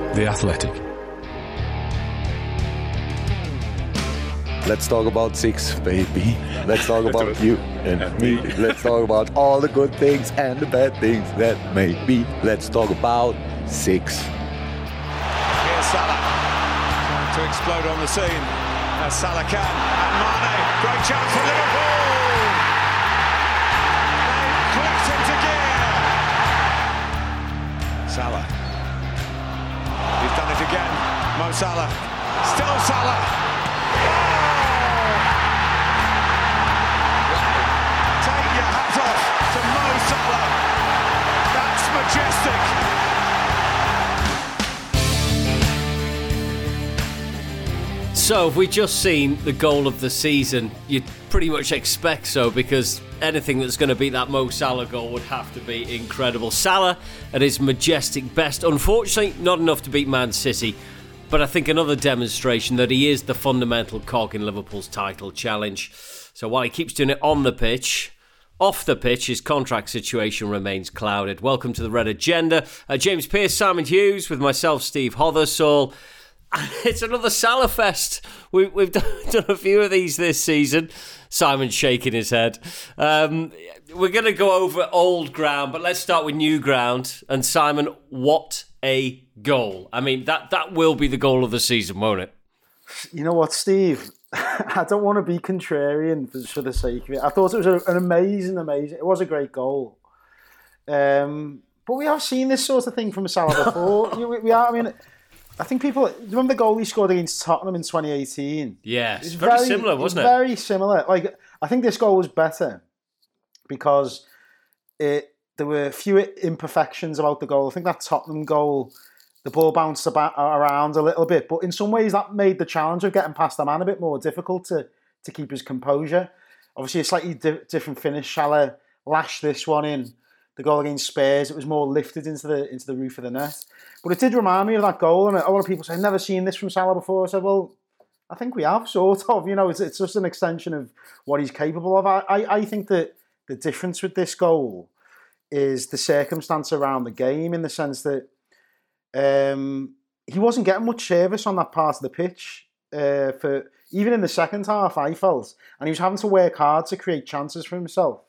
The Athletic. Let's talk about six, baby. Let's talk about you and me. Let's talk about all the good things and the bad things that may be. Let's talk about six. Here's Salah trying to explode on the scene. As Salah can. And Mane, great chance for Liverpool. They clipped into gear. Salah. He's done it again. Mo Salah. Still Salah. Take your hat off to Mo Salah. That's majestic. So, if we just seen the goal of the season, you'd pretty much expect so, because anything that's going to beat that Mo Salah goal would have to be incredible. Salah at his majestic best. Unfortunately, not enough to beat Man City, but I think another demonstration that he is the fundamental cog in Liverpool's title challenge. So while he keeps doing it on the pitch, off the pitch, his contract situation remains clouded. Welcome to the Red Agenda. James Pearce, Simon Hughes, with myself, Steve Hothersall. It's another Salah fest. We've done a few of these this season. Simon's shaking his head. We're going to go over old ground, but let's start with new ground. And Simon, what a goal. I mean, that will be the goal of the season, won't it? You know what, Steve? I don't want to be contrarian for the sake of it. I thought it was an amazing... It was a great goal. But we have seen this sort of thing from Salah before. we are, I mean... I think people remember the goal he scored against Tottenham in 2018. Yeah, it's very similar, wasn't it? Very similar. Like, I think this goal was better because there were fewer imperfections about the goal. I think that Tottenham goal, the ball bounced around a little bit, but in some ways that made the challenge of getting past the man a bit more difficult to keep his composure. Obviously, a slightly different finish. Salah lashed this one in. The goal against Spurs, it was more lifted into the roof of the net. But it did remind me of that goal, and a lot of people say, I've never seen this from Salah before. I said, well, I think we have, sort of. You know, it's just an extension of what he's capable of. I think that the difference with this goal is the circumstance around the game, in the sense that he wasn't getting much service on that part of the pitch. Even in the second half, I felt. And he was having to work hard to create chances for himself.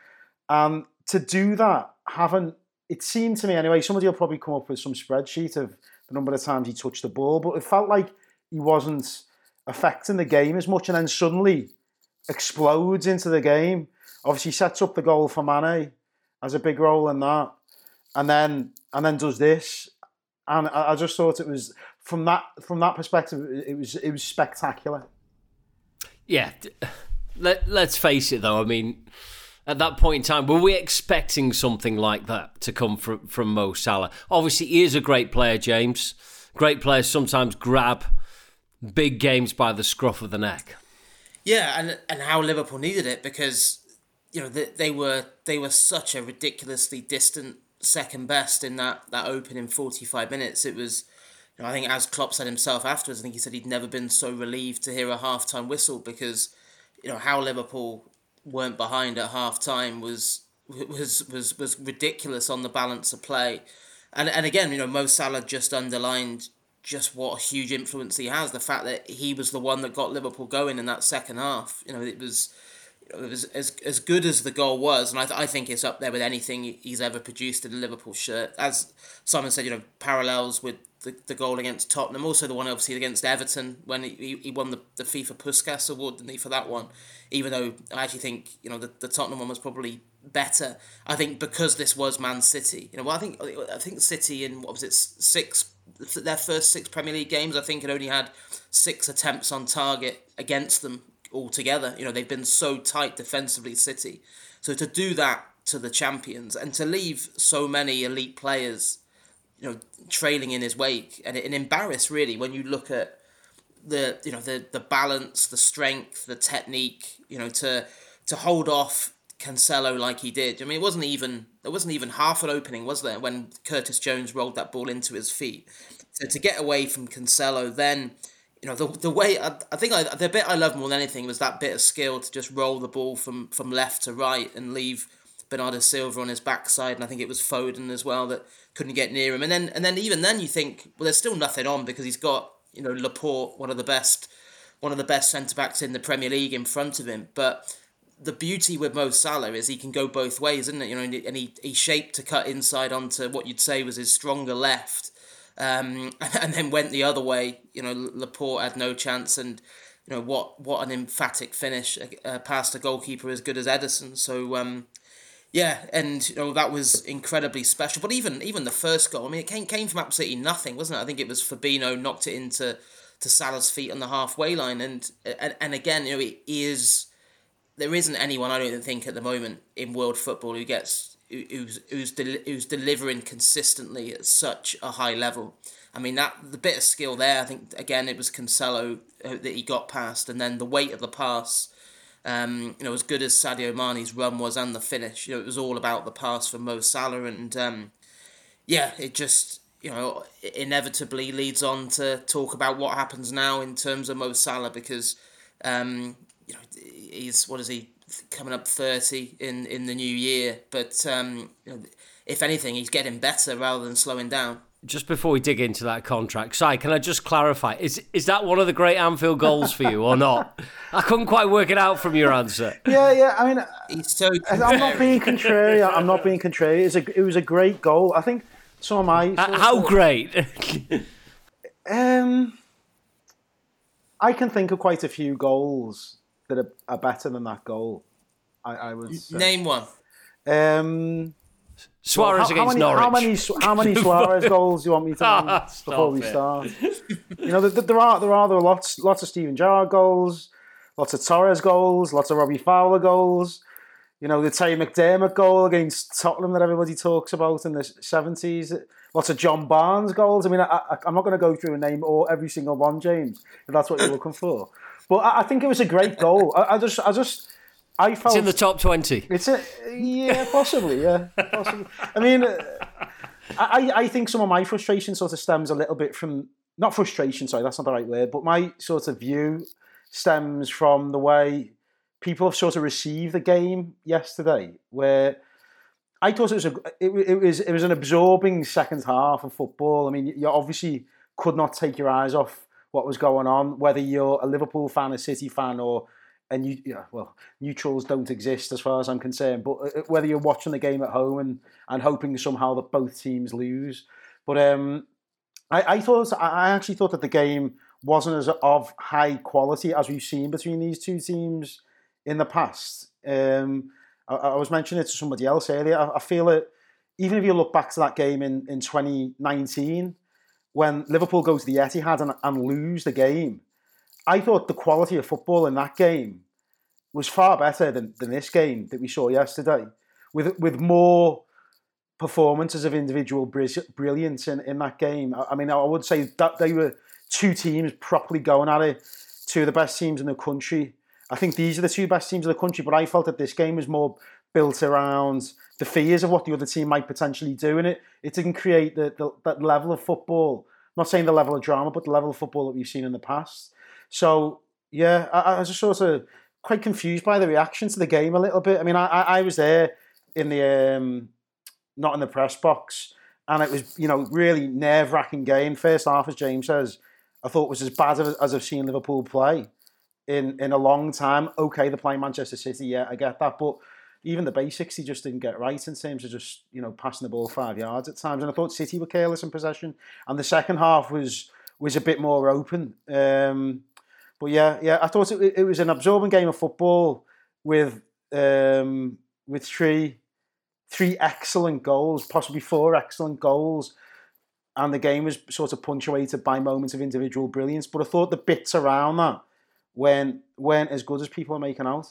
To do that, it seemed to me anyway, somebody will probably come up with some spreadsheet of the number of times he touched the ball, but it felt like he wasn't affecting the game as much, and then suddenly explodes into the game. Obviously sets up the goal for Mane, has a big role in that, and then does this. And I just thought it was, from that perspective, it was spectacular. Yeah. Let's face it though, I mean, at that point in time, were we expecting something like that to come from Mo Salah? Obviously, he is a great player, James. Great players sometimes grab big games by the scruff of the neck. Yeah, and how Liverpool needed it, because you know they were such a ridiculously distant second best in that opening 45 minutes. It was, you know, I think as Klopp said himself afterwards, I think he said he'd never been so relieved to hear a half-time whistle, because you know how Liverpool weren't behind at half time was ridiculous on the balance of play, and again, you know, Mo Salah just underlined just what a huge influence he has. The fact that he was the one that got Liverpool going in that second half. You know, it was as good as the goal was, and I think it's up there with anything he's ever produced in a Liverpool shirt. As Simon said, you know, parallels with the goal against Tottenham, also the one obviously against Everton when he won the FIFA Puskas award, didn't he, for that one? Even though I actually think, you know, the Tottenham one was probably better. I think because this was Man City, you know, well, I think City in, what was it, their first 6 Premier League games, I think it only had 6 attempts on target against them altogether. You know, they've been so tight defensively, City. So to do that to the champions and to leave so many elite players, you know, trailing in his wake and embarrassed really when you look at the balance, the strength, the technique, you know, to hold off Cancelo like he did. I mean, there wasn't even half an opening, was there, when Curtis Jones rolled that ball into his feet. So to get away from Cancelo, then, you know, the way the bit I loved more than anything was that bit of skill to just roll the ball from left to right and leave Bernardo Silva on his backside, and I think it was Foden as well that couldn't get near him. And then even then you think, well, there's still nothing on because he's got, you know, Laporte, one of the best centre-backs in the Premier League in front of him. But the beauty with Mo Salah is he can go both ways, isn't it? You know, and he's shaped to cut inside onto what you'd say was his stronger left, and then went the other way. You know, Laporte had no chance, and you know what an emphatic finish past a goalkeeper as good as Ederson. So yeah, and you know that was incredibly special. But even the first goal, I mean, it came from absolutely nothing, wasn't it? I think it was Fabinho knocked it into Salah's feet on the halfway line, and again, you know, there isn't anyone, I don't think, at the moment in world football who's delivering consistently at such a high level. I mean, the bit of skill there, I think, again, it was Cancelo that he got past, and then the weight of the pass, you know, as good as Sadio Mane's run was and the finish, you know, it was all about the pass from Mo Salah, and yeah, it just, you know, inevitably leads on to talk about what happens now in terms of Mo Salah, because you know, he's, what is he, coming up 30 in the new year, but you know, if anything, he's getting better rather than slowing down. Just before we dig into that contract, Si, can I just clarify, is that one of the great Anfield goals for you or not? I couldn't quite work it out from your answer. Yeah, I mean, he's so I'm not being contrary. It was a great goal. I think some of my... How great? I can think of quite a few goals that are better than that goal. I would say. Name one. Suarez against Norwich. How many Suarez goals do you want me to name before we start? You know, there are lots of Steven Gerrard goals, lots of Torres goals, lots of Robbie Fowler goals. You know, the Terry McDermott goal against Tottenham that everybody talks about in the 70s. Lots of John Barnes goals. I mean, I'm not going to go through and name every single one, James, if that's what you're looking for. But I think it was a great goal. I felt it's in the top 20. Possibly. I mean, I think some of my frustration sort of stems a little bit from, not frustration, sorry, that's not the right word, but my sort of view stems from the way people have sort of received the game yesterday, where I thought it was an absorbing second half of football. I mean, you obviously could not take your eyes off what was going on, whether you're a Liverpool fan, a City fan, neutrals don't exist as far as I'm concerned, but whether you're watching the game at home and hoping somehow that both teams lose. But I actually thought that the game wasn't as of high quality as we've seen between these two teams in the past. I was mentioning it to somebody else earlier. I feel that even if you look back to that game in 2019, when Liverpool go to the Etihad and lose the game, I thought the quality of football in that game was far better than this game that we saw yesterday, with more performances of individual brilliance in that game. I mean, I would say that they were two teams properly going at it, two of the best teams in the country. I think these are the two best teams in the country, but I felt that this game was more built around the fears of what the other team might potentially do, and it didn't create that level of football. I'm not saying the level of drama, but the level of football that we've seen in the past. So, yeah, I was just sort of quite confused by the reaction to the game a little bit. I mean, I was there in the not in the press box, and it was, you know, really nerve-wracking game. First half, as James says, I thought was as bad as I've seen Liverpool play in a long time. Okay, they're playing Manchester City, yeah, I get that, but even the basics he just didn't get right in terms of just, you know, passing the ball 5 yards at times. And I thought City were careless in possession, and the second half was a bit more open. But yeah, I thought it was an absorbing game of football with three excellent goals, possibly 4 excellent goals, and the game was sort of punctuated by moments of individual brilliance. But I thought the bits around that weren't as good as people are making out.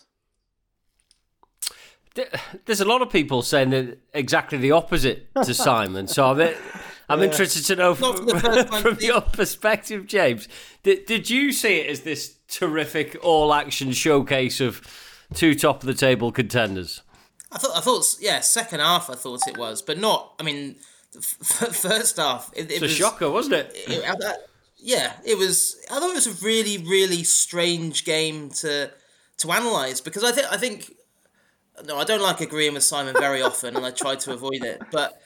There's a lot of people saying that exactly the opposite to Simon, so I'm interested to know from your perspective, James. Did you see it as this terrific all-action showcase of two top-of-the-table contenders? I thought, yeah, second half I thought it was, but not, I mean, first half. It was a shocker, wasn't it? It was. I thought it was a really, really strange game to analyse, because I think No, I don't like agreeing with Simon very often, and I try to avoid it. But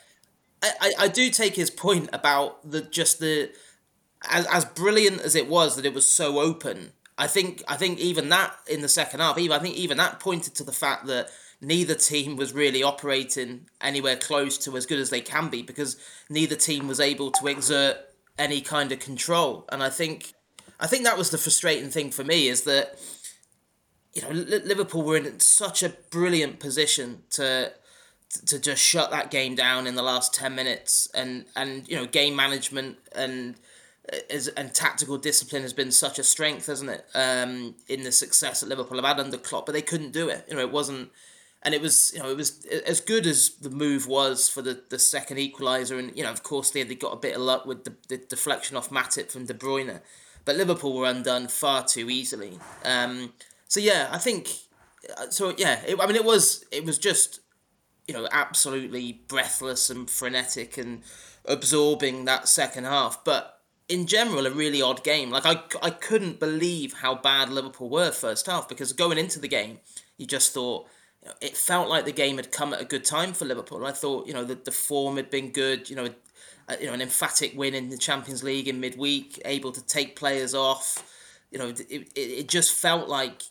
I do take his point about the as brilliant as it was that it was so open. I think even that in the second half, I think even that pointed to the fact that neither team was really operating anywhere close to as good as they can be, because neither team was able to exert any kind of control. And I think that was the frustrating thing for me, is that Liverpool were in such a brilliant position to just shut that game down in the last 10 minutes, and game management and tactical discipline has been such a strength, hasn't it, in the success that Liverpool have had under Klopp, but they couldn't do it. It wasn't, and it was as good as the move was for the second equaliser, and of course they got a bit of luck with the deflection off Matip from De Bruyne, but Liverpool were undone far too easily. So yeah, I think so. Yeah, it was just absolutely breathless and frenetic and absorbing that second half, but in general, a really odd game. Like, I couldn't believe how bad Liverpool were first half, because going into the game, you just thought, it felt like the game had come at a good time for Liverpool. I thought, the form had been good, an emphatic win in the Champions League in midweek, able to take players off. It just felt like,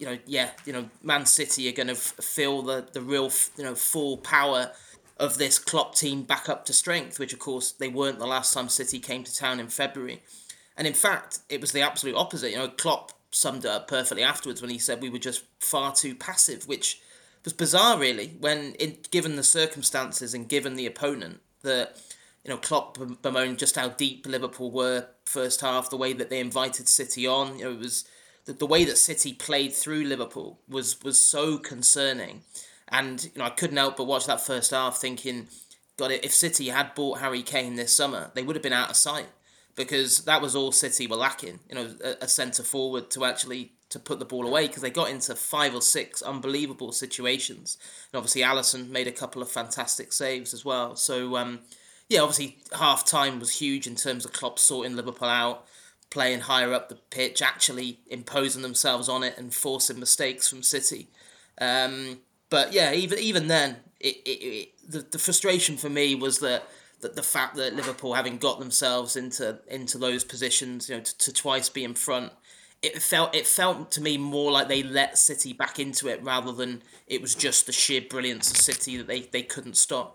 Man City are going to feel the real, full power of this Klopp team back up to strength, which of course they weren't the last time City came to town in February. And in fact, it was the absolute opposite. Klopp summed it up perfectly afterwards when he said we were just far too passive, which was bizarre, really, given the circumstances and given the opponent, that Klopp bemoaned just how deep Liverpool were first half, the way that they invited City on. It was the way that City played through Liverpool was so concerning. And I couldn't help but watch that first half thinking, God, if City had bought Harry Kane this summer, they would have been out of sight, because that was all City were lacking, a centre forward to put the ball away, because they got into 5 or 6 unbelievable situations. And obviously Alisson made a couple of fantastic saves as well. So, obviously half time was huge in terms of Klopp sorting Liverpool out, playing higher up the pitch, actually imposing themselves on it and forcing mistakes from City. But yeah, even then, the frustration for me was that the fact that Liverpool, having got themselves into those positions, to twice be in front, it felt to me more like they let City back into it, rather than it was just the sheer brilliance of City that they couldn't stop.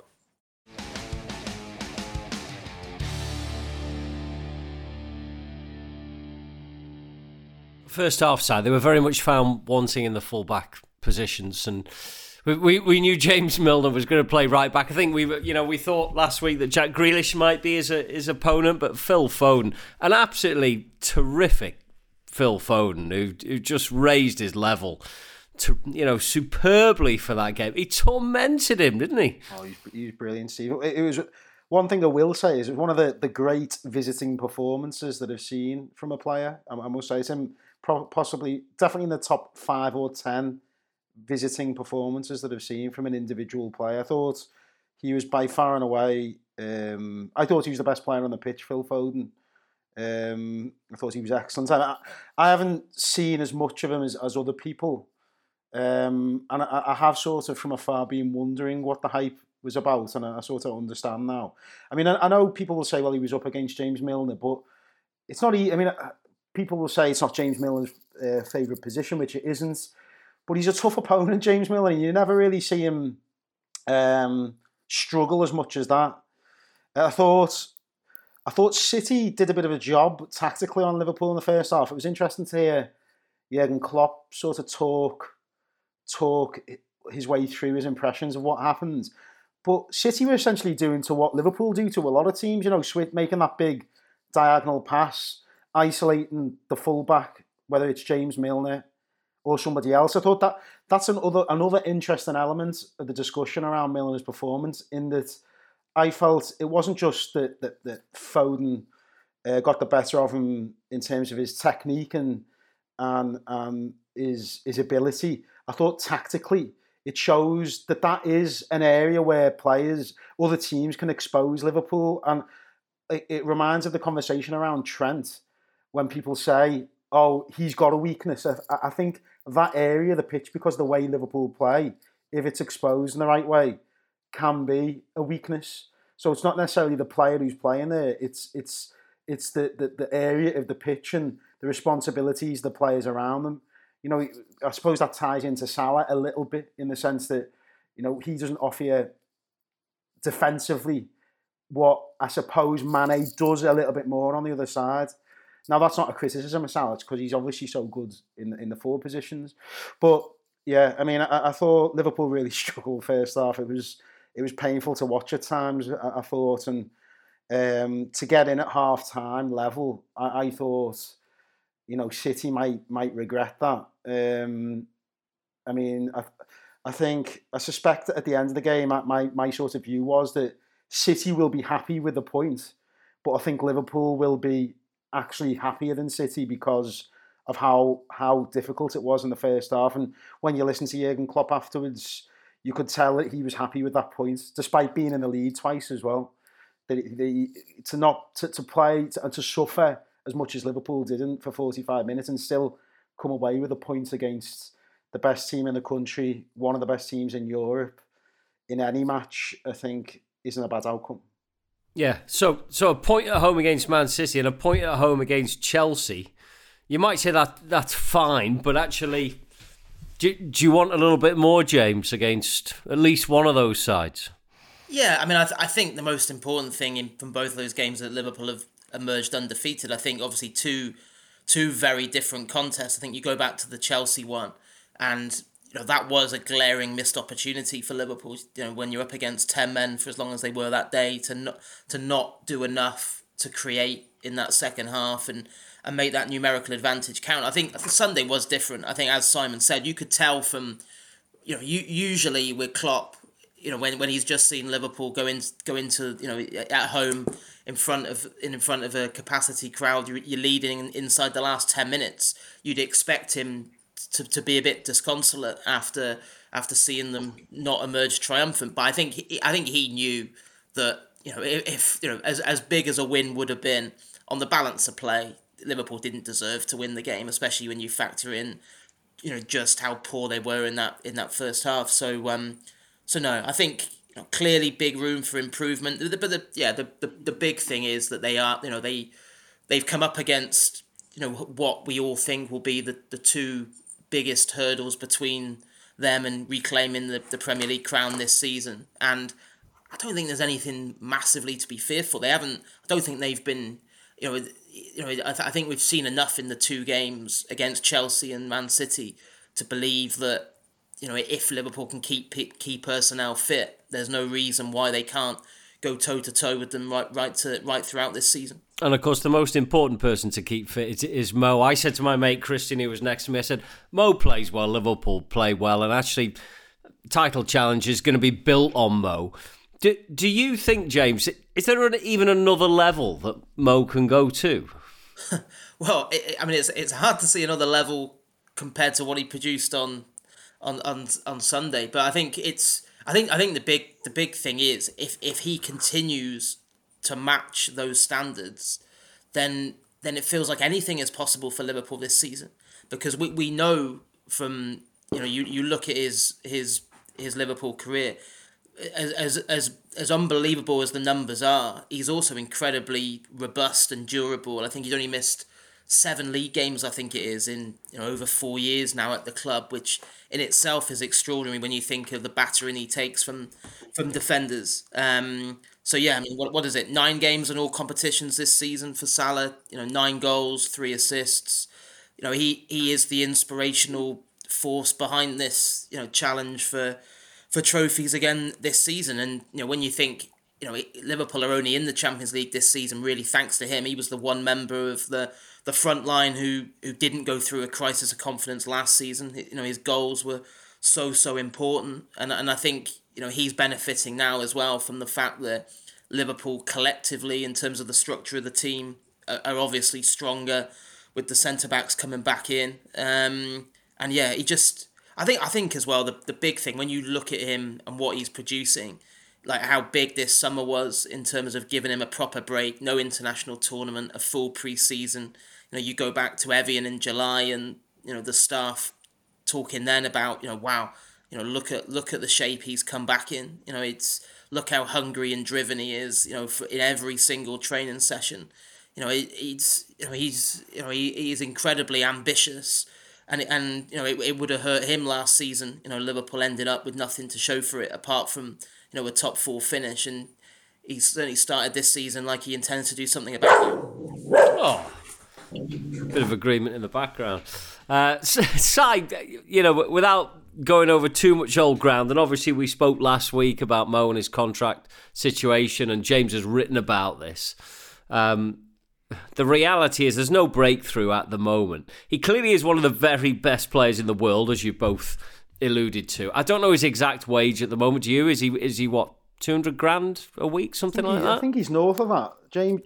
First half side, they were very much found wanting in the full-back positions, and we knew James Milner was going to play right back. I think we thought last week that Jack Grealish might be his opponent, but Phil Foden, an absolutely terrific Phil Foden, who just raised his level to superbly for that game. He tormented him, didn't he? Oh, he was brilliant, Steve. It was one thing I will say is it was one of the great visiting performances that I've seen from a player. I must say, it's him possibly definitely in the top 5 or 10 visiting performances that I've seen from an individual player. I thought he was by far and away. I thought he was the best player on the pitch, Phil Foden. I thought he was excellent. I haven't seen as much of him as other people, and I have sort of from afar been wondering what the hype was about, and I sort of understand now. I mean, I know people will say, well, he was up against James Milner, but it's not. I mean, people will say it's not James Milner's favourite position, which it isn't. But he's a tough opponent, James Milner, and you never really see him struggle as much as that. I thought City did a bit of a job tactically on Liverpool in the first half. It was interesting to hear Jurgen Klopp sort of talk his way through his impressions of what happened. But City were essentially doing to what Liverpool do to a lot of teams, making that big diagonal pass, isolating the fullback, whether it's James Milner or somebody else. I thought that's another interesting element of the discussion around Milner's performance, in that I felt it wasn't just that Foden got the better of him in terms of his technique and his ability. I thought tactically it shows that is an area where other teams can expose Liverpool, and it reminds of the conversation around Trent when people say, oh, he's got a weakness. I think that area of the pitch, because the way Liverpool play, if it's exposed in the right way, can be a weakness. So it's not necessarily the player who's playing there. It's the area of the pitch and the responsibilities the players around them. You know, I suppose that ties into Salah a little bit in the sense that, you know, he doesn't offer you defensively what I suppose Mane does a little bit more on the other side. Now, that's not a criticism of Salah, because he's obviously so good in the forward positions. But yeah, I mean, I thought Liverpool really struggled first half. It was painful to watch at times, I thought, and to get in at half time level, I thought, you know, City might regret that. I mean, I suspect that at the end of the game, my sort of view was that City will be happy with the point, but I think Liverpool will be actually happier than City because of how difficult it was in the first half. And when you listen to Jurgen Klopp afterwards, you could tell that he was happy with that point, despite being in the lead twice as well. To play and to suffer as much as Liverpool didn't for 45 minutes and still come away with a point against the best team in the country, one of the best teams in Europe, in any match, I think isn't a bad outcome. Yeah, so a point at home against Man City and a point at home against Chelsea, you might say that's fine, but actually, do you want a little bit more, James, against at least one of those sides? Yeah, I mean, I think the most important thing from both of those games that Liverpool have emerged undefeated. I think obviously two very different contests. I think you go back to the Chelsea one, and you know that was a glaring missed opportunity for Liverpool. You know, when you're up against 10 men for as long as they were that day, to not do enough to create in that second half and make that numerical advantage count. I think Sunday was different. I think, as Simon said, you could tell from, you know, usually with Klopp, you know, when he's just seen Liverpool go into you know, at home in front of a capacity crowd, you're leading inside the last 10 minutes. You'd expect him to be a bit disconsolate after seeing them not emerge triumphant. But I think he knew that, you know, if you know, as big as a win would have been on the balance of play, Liverpool didn't deserve to win the game, especially when you factor in, you know, just how poor they were in that first half. So no, I think, you know, clearly big room for improvement. But the big thing is that they are, you know, they've come up against, you know, what we all think will be the two biggest hurdles between them and reclaiming the Premier League crown this season. And I don't think there's anything massively to be fearful. I don't think they've been, you know, I think we've seen enough in the two games against Chelsea and Man City to believe that, you know, if Liverpool can keep key personnel fit, there's no reason why they can't go toe-to-toe with them right throughout this season. And of course, the most important person to keep fit is Mo. I said to my mate Christian, who was next to me, I said, Mo plays well, Liverpool play well, and actually, title challenge is going to be built on Mo. Do you think, James, is there even another level that Mo can go to? Well, I mean, it's hard to see another level compared to what he produced on Sunday, but I think the big thing is if he continues to match those standards, then it feels like anything is possible for Liverpool this season, because we know from, you know, you look at his Liverpool career, as unbelievable as the numbers are, he's also incredibly robust and durable. I think he's only missed 7 league games, I think it is, in, you know, over 4 years now at the club, which in itself is extraordinary when you think of the battering he takes from defenders. So yeah, I mean, what is it? 9 games in all competitions this season for Salah. You know, 9 goals, 3 assists. You know, he is the inspirational force behind this, you know, challenge for trophies again this season. And, you know, when you think, you know, Liverpool are only in the Champions League this season really thanks to him. He was the one member of the front line who didn't go through a crisis of confidence last season. You know, his goals were so important, and I think, you know, he's benefiting now as well from the fact that Liverpool collectively, in terms of the structure of the team, are obviously stronger with the centre backs coming back in. And yeah, I think as well the big thing when you look at him and what he's producing, like how big this summer was in terms of giving him a proper break, no international tournament, a full pre-season. You know, you go back to Evian in July and, you know, the staff talking then about, you know, wow, look at the shape he's come back in. Look how hungry and driven he is. In every single training session. He is incredibly ambitious, and it would have hurt him last season. Liverpool ended up with nothing to show for it apart from a top 4 finish, and he certainly started this season like he intends to do something about it. Oh, bit of agreement in the background. Side, without going over too much old ground, and obviously we spoke last week about Mo and his contract situation, and James has written about this. The reality is there's no breakthrough at the moment. He clearly is one of the very best players in the world, as you both alluded to. I don't know his exact wage at the moment. Do you? Is he what, 200 grand a week, something like that? I think he's north of that.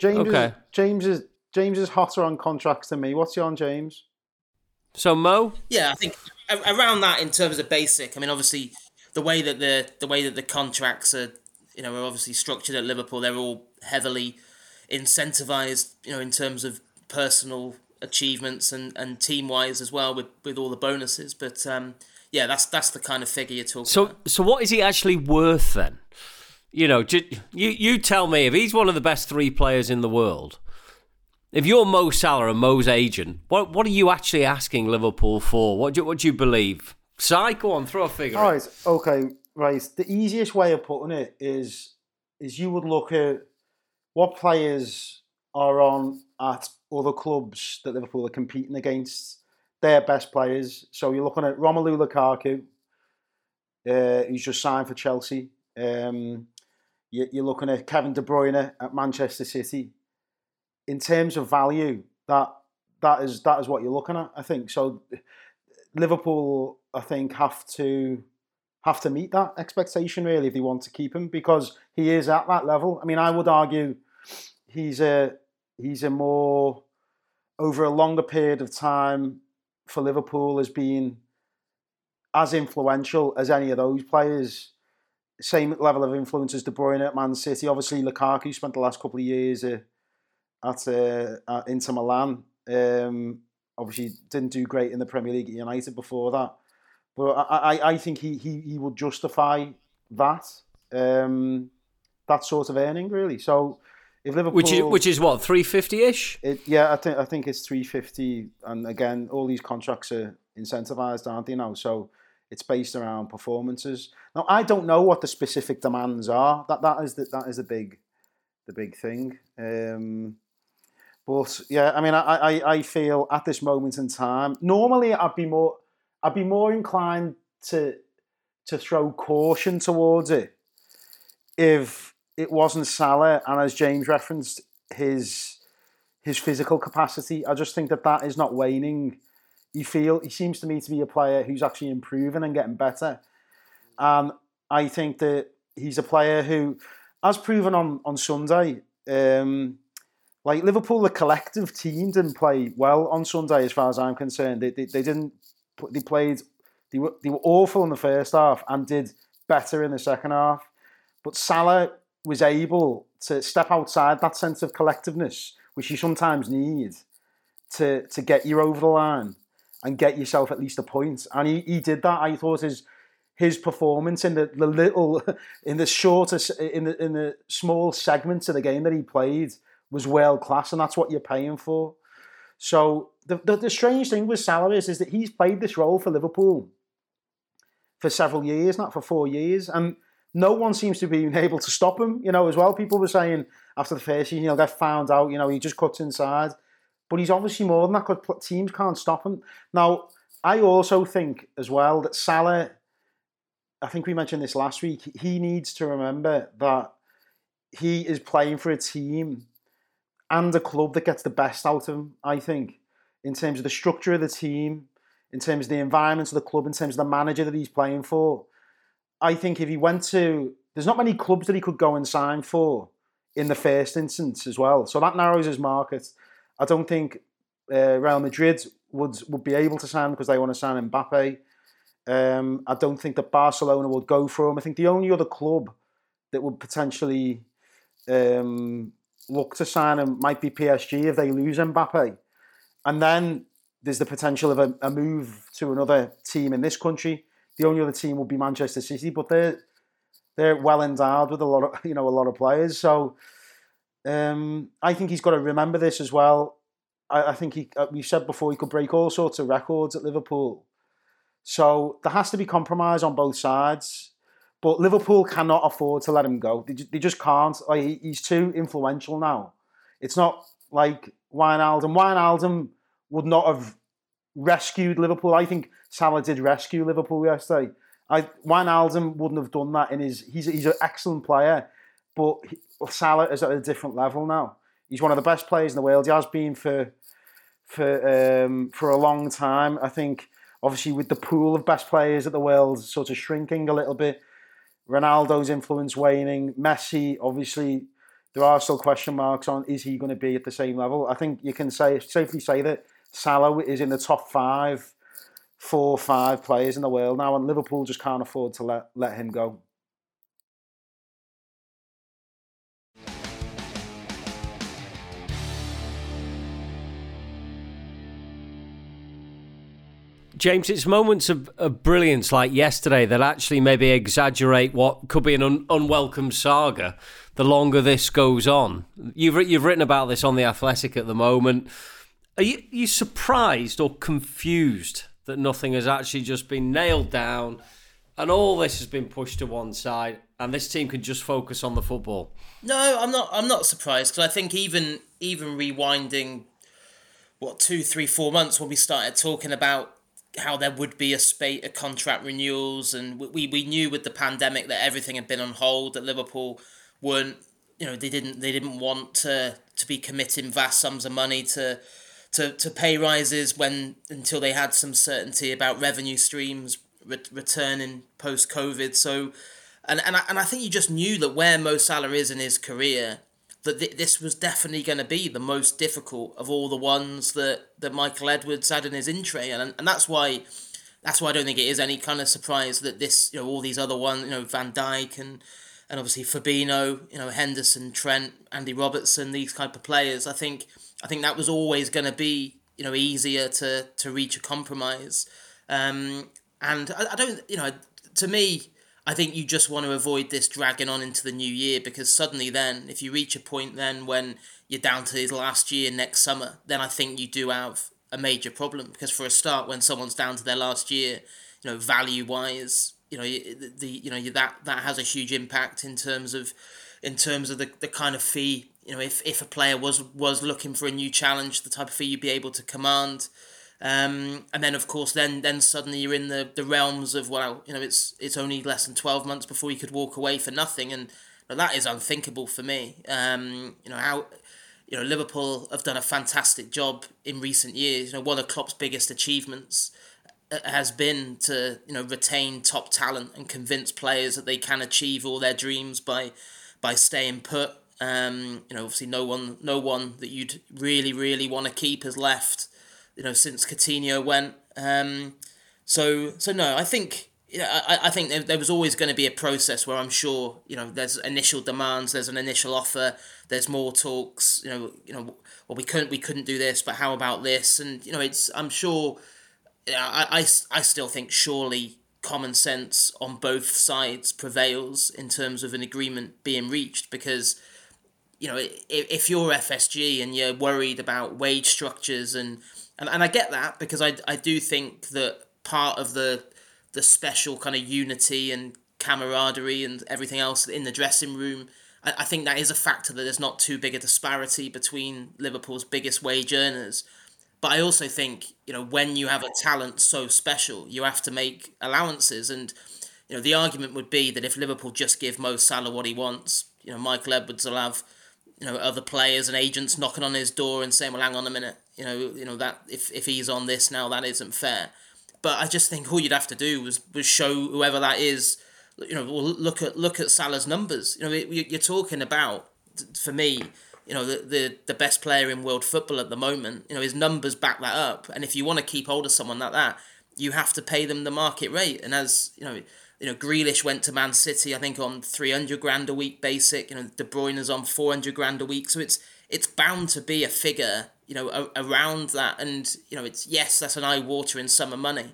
James is hotter on contracts than me. What's he on, James? So Mo? Yeah, I think around that in terms of basic. I mean, obviously the way that the contracts are, are obviously structured at Liverpool, they're all heavily incentivized, in terms of personal achievements and team wise as well with all the bonuses. But that's the kind of figure you're talking about. So what is he actually worth then? You tell me, if he's one of the best 3 players in the world, if you're Mo Salah and Mo's agent, what are you actually asking Liverpool for? What do you believe? Si, go on, throw a figure. All right, okay, right. The easiest way of putting it is you would look at what players are on at other clubs that Liverpool are competing against, their best players. So you're looking at Romelu Lukaku, who's just signed for Chelsea. You're looking at Kevin De Bruyne at Manchester City. In terms of value, that is what you're looking at, I think. So Liverpool, I think, have to meet that expectation really if they want to keep him, because he is at that level. I mean, I would argue he's a more, over a longer period of time for Liverpool, has been as influential as any of those players. Same level of influence as De Bruyne at Man City. Obviously, Lukaku spent the last couple of years at Inter Milan. Obviously, didn't do great in the Premier League at United before that. But I think he would justify that sort of earning, really. So if Liverpool, which is what, 350-ish? I think it's 350, and again, all these contracts are incentivized, aren't they now? So it's based around performances. Now, I don't know what the specific demands are. That is the big thing. But yeah, I mean, I feel at this moment in time, normally I'd be more inclined to throw caution towards it if it wasn't Salah, and as James referenced, his physical capacity. I just think that is not waning. He seems to me to be a player who's actually improving and getting better. And I think that he's a player who, as proven on Sunday, like Liverpool, the collective team didn't play well on Sunday, as far as I'm concerned. They were awful in the first half and did better in the second half. But Salah was able to step outside that sense of collectiveness, which you sometimes need to get you over the line and get yourself at least a point. And he did that. I thought his performance in the small segments of the game that he played was world class, and that's what you're paying for. So the strange thing with Salah is that he's played this role for Liverpool for several years, not for 4 years, and no one seems to be able to stop him. As well, people were saying after the first season, he'll get found out. He just cuts inside, but he's obviously more than that because teams can't stop him. Now, I also think as well that Salah, I think we mentioned this last week, he needs to remember that he is playing for a team and a club that gets the best out of him, I think, in terms of the structure of the team, in terms of the environment of the club, in terms of the manager that he's playing for. I think if he went to... There's not many clubs that he could go and sign for in the first instance as well. So that narrows his market. I don't think Real Madrid would be able to sign him because they want to sign Mbappe. I don't think that Barcelona would go for him. I think the only other club that would potentially look to sign him might be PSG if they lose Mbappe. And then there's the potential of a move to another team in this country, The only other team would be Manchester City, but they're well endowed with a lot of players. So I think he's got to remember this as well. I think we said before, he could break all sorts of records at Liverpool. So there has to be compromise on both sides. But Liverpool cannot afford to let him go. They just can't. Like, he's too influential now. It's not like Wijnaldum. Wijnaldum would not have rescued Liverpool. I think Salah did rescue Liverpool yesterday. Wijnaldum wouldn't have done that. He's an excellent player, but Salah is at a different level now. He's one of the best players in the world. He has been for a long time. I think, obviously, with the pool of best players at the world sort of shrinking a little bit, Ronaldo's influence waning, Messi, obviously, there are still question marks on, is he going to be at the same level? I think you can safely say that Salah is in the top 4 or 5 players in the world now, and Liverpool just can't afford to let him go. James, it's moments of brilliance like yesterday that actually maybe exaggerate what could be an unwelcome saga the longer this goes on. You've written about this on The Athletic at the moment. Are you surprised or confused that nothing has actually just been nailed down and all this has been pushed to one side and this team can just focus on the football? No, I'm not surprised, because I think even rewinding 2, 3, 4 months when we started talking about how there would be a spate of contract renewals, and we knew with the pandemic that everything had been on hold, that Liverpool weren't, they didn't want to be committing vast sums of money to pay rises until they had some certainty about revenue streams returning post COVID. So, and I think you just knew that where Mo Salah is in his career, that this was definitely going to be the most difficult of all the ones that Michael Edwards had in his in-tray. And that's why I don't think it is any kind of surprise that this, all these other ones, Van Dijk and obviously Fabinho, Henderson, Trent, Andy Robertson, these type of players. I think that was always going to be, easier to reach a compromise. And I don't, to me, I think you just want to avoid this dragging on into the new year, because suddenly then, if you reach a point then when you're down to his last year next summer, then I think you do have a major problem. Because for a start, when someone's down to their last year, value-wise, that has a huge impact in terms of the kind of fee. If a player was looking for a new challenge, the type of fee you'd be able to command. And then of course then suddenly you're in the realms of, it's only less than 12 months before you could walk away for nothing, and that is unthinkable for me. Liverpool have done a fantastic job in recent years. One of Klopp's biggest achievements has been to retain top talent and convince players that they can achieve all their dreams by staying put. Obviously no one that you'd really want to keep has left since Coutinho went. So no, I think I think there was always going to be a process where I'm sure there's initial demands, there's an initial offer, there's more talks. We couldn't do this, but how about this? And I'm sure. I still think surely common sense on both sides prevails in terms of an agreement being reached, because if you're FSG and you're worried about wage structures and I get that, because I do think that part of the special kind of unity and camaraderie and everything else in the dressing room, I think that is a factor, that there's not too big a disparity between Liverpool's biggest wage earners. But I also think, when you have a talent so special, you have to make allowances. And, the argument would be that if Liverpool just give Mo Salah what he wants, Michael Edwards will have, other players and agents knocking on his door and saying, well, hang on a minute, that if he's on this now, that isn't fair. But I just think all you'd have to do was show whoever that is, look at Salah's numbers. You're talking about, for me, the best player in world football at the moment. His numbers back that up. And if you want to keep hold of someone like that, you have to pay them the market rate. And as Grealish went to Man City, I think on 300 grand a week basic. De Bruyne is on 400 grand a week. So it's bound to be a figure, around that. And it's, yes, that's an eye-watering sum of money.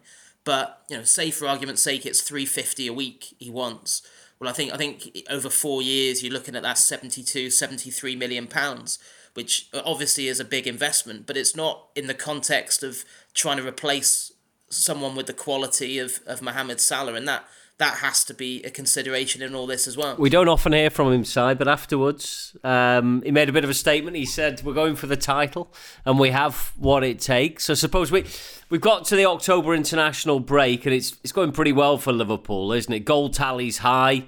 But, say for argument's sake, it's $350 a week he wants. Well, I think over 4 years, you're looking at that 73 million pounds, which obviously is a big investment, but it's not in the context of trying to replace someone with the quality of Mohamed Salah, and that has to be a consideration in all this as well. We don't often hear from him, Si, but afterwards he made a bit of a statement. He said, we're going for the title and we have what it takes. So suppose we've got to the October international break and it's going pretty well for Liverpool, isn't it? Goal tally's high,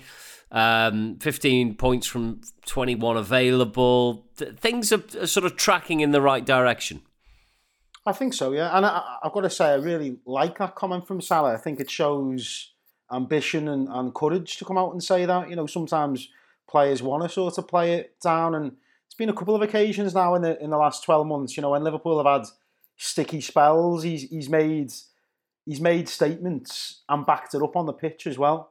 15 points from 21 available. Things are sort of tracking in the right direction. I think so, yeah. And I've got to say, I really like that comment from Salah. I think it shows ambition and courage to come out and say that. Sometimes players want to sort of play it down, and it's been a couple of occasions now in the last 12 months. When Liverpool have had sticky spells, he's made statements and backed it up on the pitch as well.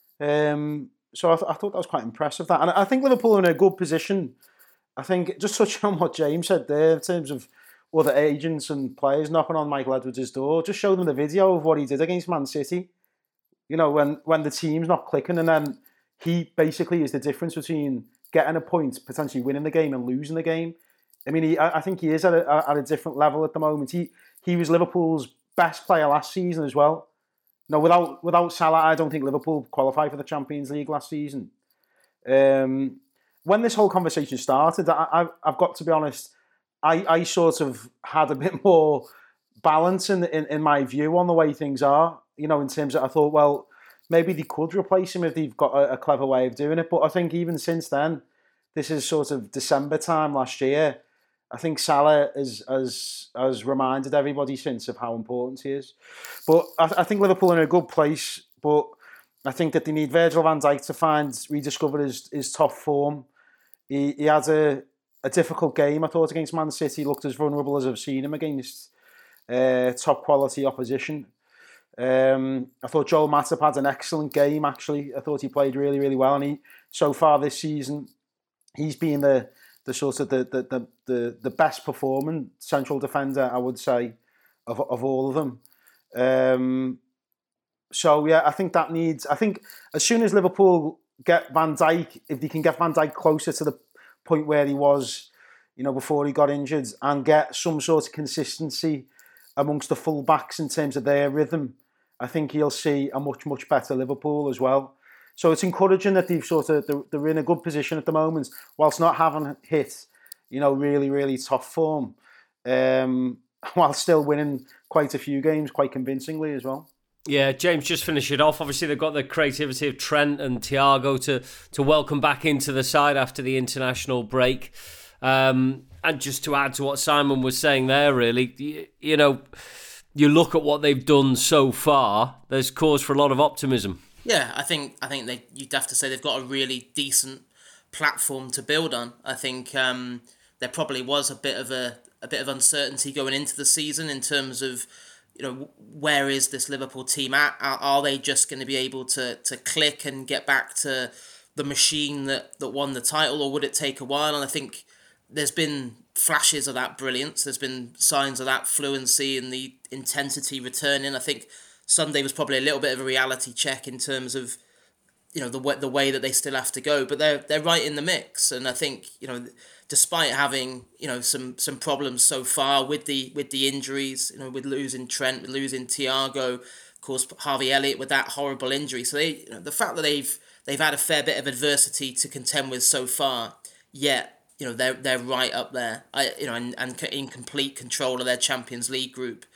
So I thought that was quite impressive. That, and I think Liverpool are in a good position. I think just touching on what James said there in terms of other agents and players knocking on Michael Edwards' door, just show them the video of what he did against Man City. When the team's not clicking, and then he basically is the difference between getting a point, potentially winning the game, and losing the game. I mean, I think he is at a different level at the moment. He was Liverpool's best player last season as well. Without Salah, I don't think Liverpool qualified for the Champions League last season. When this whole conversation started, I've got to be honest, I sort of had a bit more balance in my view on the way things are. In terms of, I thought, well, maybe they could replace him if they've got a clever way of doing it. But I think even since then, this is sort of December time last year, I think Salah has reminded everybody since of how important he is. But I think Liverpool are in a good place, but I think that they need Virgil van Dijk to rediscover his top form. He had a difficult game, I thought, against Man City. He looked as vulnerable as I've seen him against top quality opposition. I thought Joel Matip had an excellent game, actually. I thought he played really, really well. And so far this season, he's been the sort of the best performing central defender, I would say, of all of them. So yeah, I think as soon as Liverpool get Van Dijk, if they can get Van Dijk closer to the point where he was, before he got injured, and get some sort of consistency amongst the full-backs in terms of their rhythm, I think he'll see a much, much better Liverpool as well. So it's encouraging that they're in a good position at the moment, whilst not having hit, really, really tough form, while still winning quite a few games quite convincingly as well. Yeah, James, just finish it off. Obviously, they've got the creativity of Trent and Thiago to welcome back into the side after the international break. And just to add to what Simon was saying there, really, you look at what they've done so far, there's cause for a lot of optimism. Yeah, I think you'd have to say they've got a really decent platform to build on. I think there probably was a bit of uncertainty going into the season in terms of, where is this Liverpool team at? Are they just going to be able to click and get back to the machine that won the title, or would it take a while? And I think there's been flashes of that brilliance. There's been signs of that fluency and the intensity returning. I think Sunday was probably a little bit of a reality check in terms of, the way that they still have to go. But they're right in the mix, and I think despite having some problems so far with the injuries, with losing Trent, with losing Thiago, of course Harvey Elliott with that horrible injury. So the fact that they've had a fair bit of adversity to contend with so far, yet they're right up there. And in complete control of their Champions League group.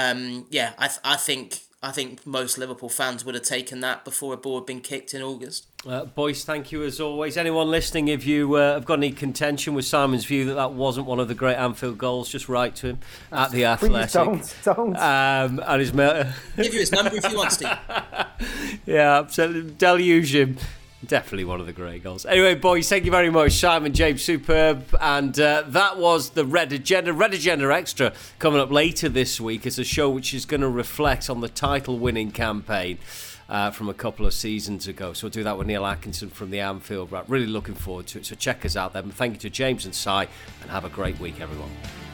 I think most Liverpool fans would have taken that before a ball had been kicked in August. Boyce, thank you as always. Anyone listening, if you have got any contention with Simon's view that wasn't one of the great Anfield goals, just write to him at The Athletic. Please don't. And his mail. Give you his number if you want, Steve. Yeah, absolutely. Deluge him. Definitely one of the great goals. Anyway, boys, thank you very much. Simon, James, superb. And that was the Red Agenda. Red Agenda Extra coming up later this week as a show which is going to reflect on the title-winning campaign from a couple of seasons ago. So we'll do that with Neil Atkinson from the Anfield Wrap. Really looking forward to it. So check us out then. Thank you to James and Si, and have a great week, everyone.